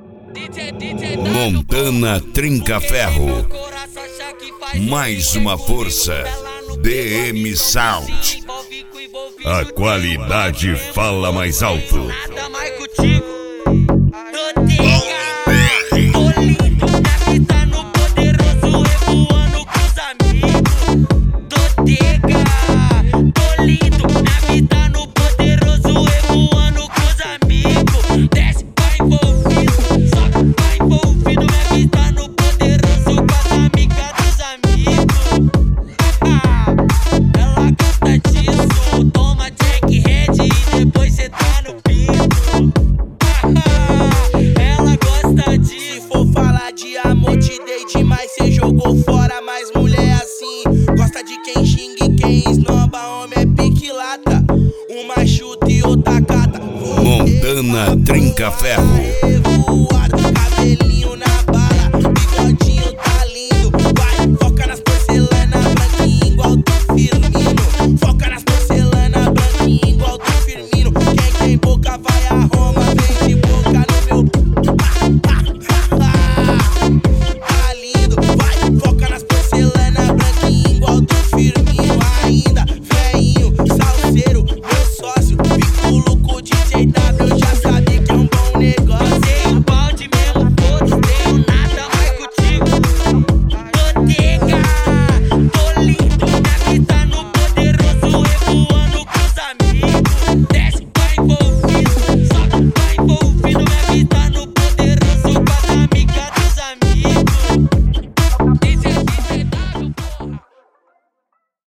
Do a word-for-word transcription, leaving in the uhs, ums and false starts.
Montana Trinca Ferro. Mais uma força. D M Sound. A qualidade fala mais alto. Cê jogou fora, mas mulher assim gosta de quem xinga e quem esnoba. Homem é pique lata, uma chuta e outra cata. Montana Trinca Ferro.